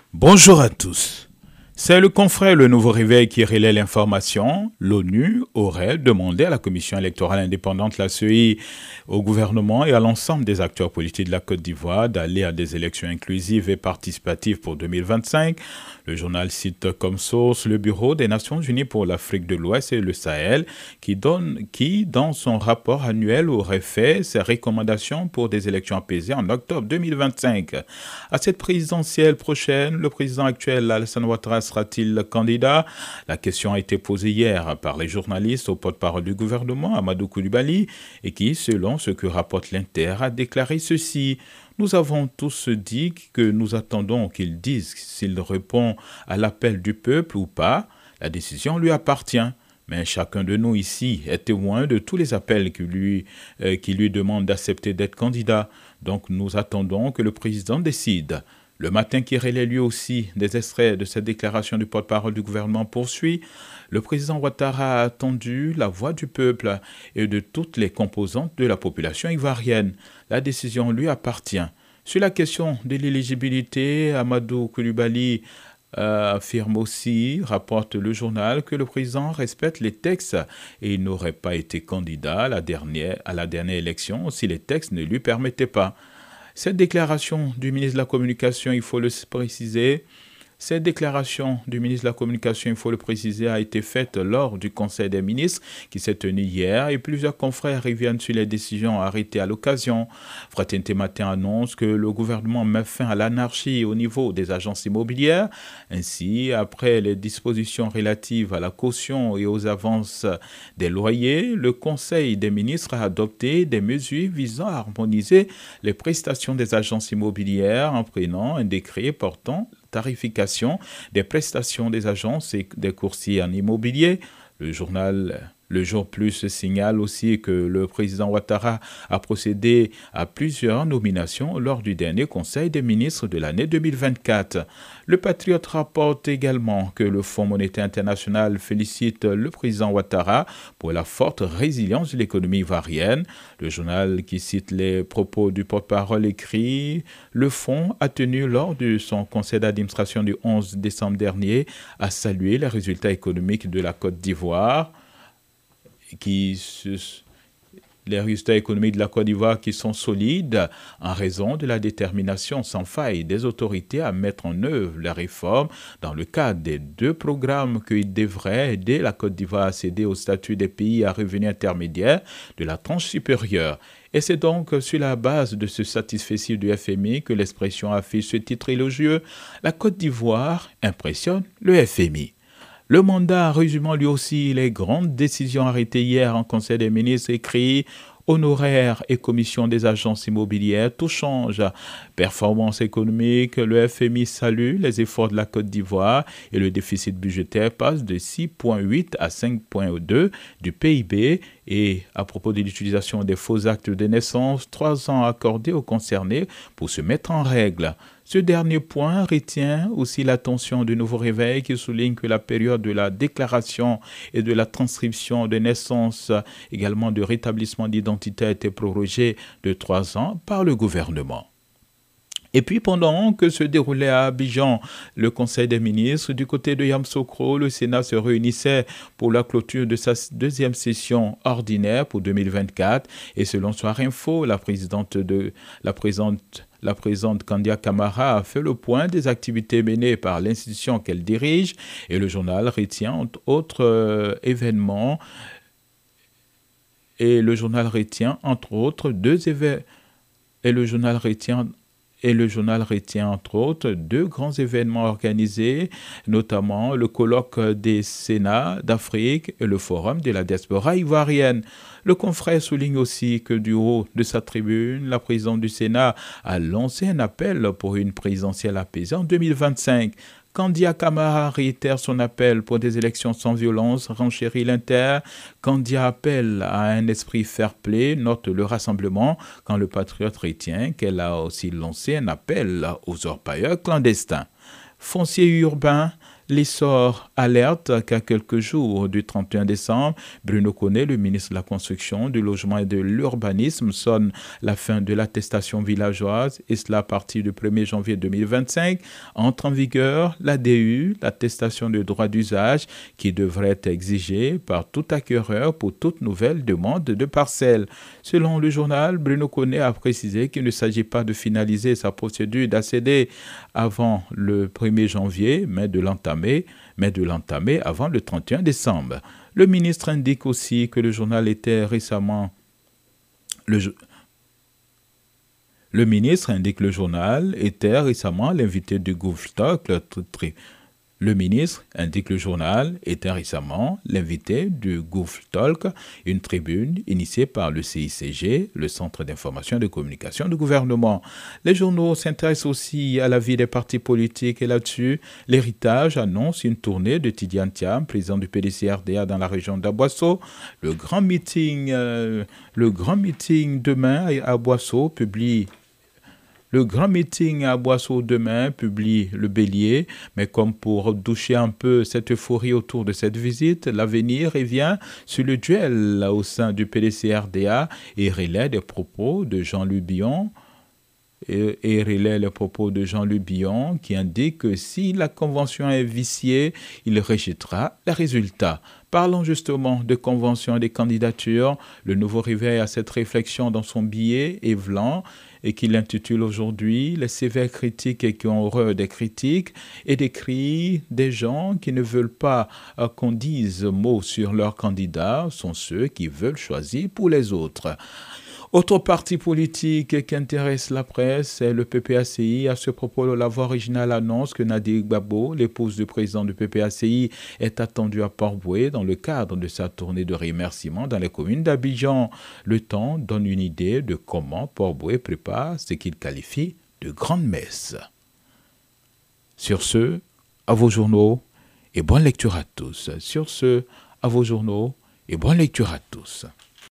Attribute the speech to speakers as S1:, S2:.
S1: Bonjour à tous. C'est le confrère Le Nouveau Réveil qui relaie l'information. L'ONU aurait demandé à la Commission électorale indépendante, la CEI, au gouvernement et à l'ensemble des acteurs politiques de la Côte d'Ivoire d'aller à des élections inclusives et participatives pour 2025. Le journal cite comme source le Bureau des Nations Unies pour l'Afrique de l'Ouest et le Sahel qui, dans son rapport annuel, aurait fait ses recommandations pour des élections apaisées en octobre 2025. À cette présidentielle prochaine, le président actuel Alassane Ouattara sera-t-il candidat? La question a été posée hier par les journalistes au porte-parole du gouvernement, Amadou Coulibaly, et qui, selon ce que rapporte l'Inter, a déclaré ceci. Nous avons tous dit que nous attendons qu'il dise s'il répond à l'appel du peuple ou pas. La décision lui appartient. Mais chacun de nous ici est témoin de tous les appels qui lui demandent d'accepter d'être candidat. Donc nous attendons que le président décide. Le matin qui relaie lui aussi des extraits de cette déclaration du porte-parole du gouvernement poursuit. Le président Ouattara a attendu la voix du peuple et de toutes les composantes de la population ivoirienne. La décision lui appartient. Sur la question de l'éligibilité, Amadou Coulibaly affirme aussi, rapporte le journal, que le président respecte les textes et il n'aurait pas été candidat à la dernière élection si les textes ne lui permettaient pas. Cette déclaration du ministre de la Communication, il faut le préciser, a été faite lors du Conseil des ministres qui s'est tenu hier et plusieurs confrères reviennent sur les décisions arrêtées à l'occasion. Fraternité Matin annonce que le gouvernement met fin à l'anarchie au niveau des agences immobilières. Ainsi, après les dispositions relatives à la caution et aux avances des loyers, le Conseil des ministres a adopté des mesures visant à harmoniser les prestations des agences immobilières en prenant un décret portant tarification des prestations des agences et des courtiers en immobilier. Le journal Le Jour Plus signale aussi que le président Ouattara a procédé à plusieurs nominations lors du dernier Conseil des ministres de l'année 2024. Le Patriote rapporte également que le Fonds monétaire international félicite le président Ouattara pour la forte résilience de l'économie ivoirienne. Le journal qui cite les propos du porte-parole écrit « Le Fonds a tenu lors de son conseil d'administration du 11 décembre dernier à saluer les résultats économiques de la Côte d'Ivoire. Les résultats économiques de la Côte d'Ivoire qui sont solides en raison de la détermination sans faille des autorités à mettre en œuvre les réformes dans le cadre des 2 programmes qui devraient aider la Côte d'Ivoire à céder au statut des pays à revenus intermédiaires de la tranche supérieure. Et c'est donc sur la base de ce satisfecit du FMI que l'expression affiche ce titre élogieux. La Côte d'Ivoire impressionne le FMI. Le mandat résumant lui aussi les grandes décisions arrêtées hier en Conseil des ministres écrit « Honoraires et commissions des agences immobilières, tout change. Performance économique, le FMI salue les efforts de la Côte d'Ivoire et le déficit budgétaire passe de 6,8 à 5,2 du PIB. Et à propos de l'utilisation des faux actes de naissance, 3 ans accordés aux concernés pour se mettre en règle. Ce dernier point retient aussi l'attention du Nouveau Réveil qui souligne que la période de la déclaration et de la transcription de naissance, également de rétablissement d'identité, a été prorogée de 3 ans par le gouvernement. Et puis, pendant que se déroulait à Abidjan le Conseil des ministres, du côté de Yamoussoukro, le Sénat se réunissait pour la clôture de sa 2e session ordinaire pour 2024. Et selon Soir Info, la présidente Kandia Camara a fait le point des activités menées par l'institution qu'elle dirige. Et le journal retient entre autres événements. Et le journal retient entre autres 2 événements. Et le journal retient entre autres 2 grands événements organisés, notamment le colloque des Sénats d'Afrique et le forum de la diaspora ivoirienne. Le confrère souligne aussi que du haut de sa tribune, la présidente du Sénat a lancé un appel pour une présidentielle apaisée en 2025. Kandia Camara réitère son appel pour des élections sans violence, renchérit l'Inter. Kandia appelle à un esprit fair-play, note le rassemblement, quand le Patriote retient qu'elle a aussi lancé un appel aux orpailleurs clandestins. Foncier urbain, L'essor alerte qu'à quelques jours du 31 décembre, Bruno Koné, le ministre de la Construction, du Logement et de l'Urbanisme, sonne la fin de l'attestation villageoise, et cela à partir du 1er janvier 2025. Entre en vigueur l'ADU, l'attestation de droit d'usage, qui devrait être exigée par tout acquéreur pour toute nouvelle demande de parcelle. Selon le journal, Bruno Koné a précisé qu'il ne s'agit pas de finaliser sa procédure d'accéder avant le 1er janvier, mais de l'entamer avant le 31 décembre. Le ministre indique aussi que le journal était récemment... Le ministre indique que le journal était récemment l'invité du GovTalk. Le ministre indique que le journal était récemment l'invité du GovTalk, une tribune initiée par le CICG, le Centre d'information et de communication du gouvernement. Les journaux s'intéressent aussi à la vie des partis politiques et là-dessus, l'héritage annonce une tournée de Tidiane Thiam, président du PDC-RDA dans la région d'Aboisseau. Le grand meeting demain à Boisseau publie Le Bélier, mais comme pour doucher un peu cette euphorie autour de cette visite, l'Avenir revient sur le duel au sein du PDC-RDA et relaie des propos de Jean-Louis Billon. Et relaie les propos de Jean-Louis Billon qui indique que si la convention est viciée, il rejettera les résultats. Parlons justement de convention et des candidatures. Le Nouveau Réveil a cette réflexion dans son billet Evlan et qu'il intitule aujourd'hui « Les sévères critiques et qui ont horreur des critiques » et décrit des gens qui ne veulent pas qu'on dise mot sur leurs candidats sont ceux qui veulent choisir pour les autres. Autre parti politique qui intéresse la presse, c'est le PPACI. À ce propos, la voix originale annonce que Nadir Gbagbo, l'épouse du président du PPACI, est attendue à Port-Bouët dans le cadre de sa tournée de remerciements dans les communes d'Abidjan. Le Temps donne une idée de comment Port-Bouët prépare ce qu'il qualifie de grande messe. Sur ce, à vos journaux et bonne lecture à tous.